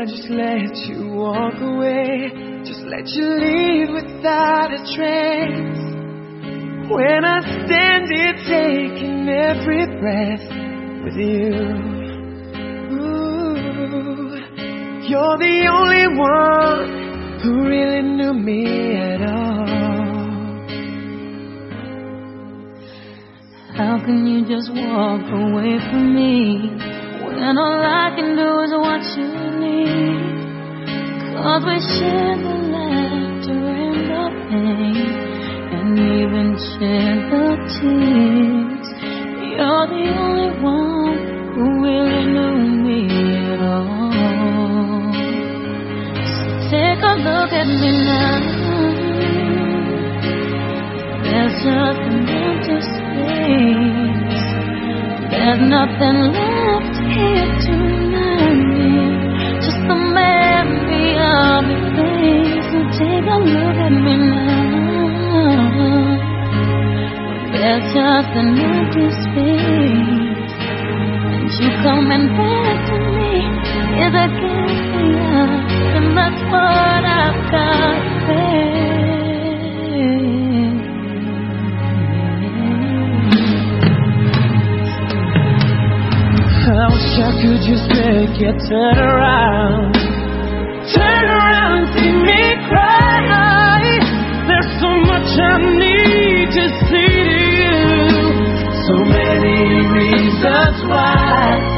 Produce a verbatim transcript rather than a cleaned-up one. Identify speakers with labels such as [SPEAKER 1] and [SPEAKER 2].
[SPEAKER 1] I just let you walk away, just let you leave without a trace. When I stand here taking every breath with you, ooh, you're the only one who really knew me at all.
[SPEAKER 2] How can you just walk away from me when all I can do is watch you leave? 'Cause we share the laughter and the pain, and even share the tears. You're the only one who really knew me at all. So take a look at me now. There's just an empty space. There's nothing left here to remind me, just the memory of your face. So take a look at me now. There's just an empty space, and you coming back to me is a gift for you, and that's what I've got to say.
[SPEAKER 1] I wish I could just make you turn around, turn around and see me cry. There's so much I need to say to you, so many reasons why.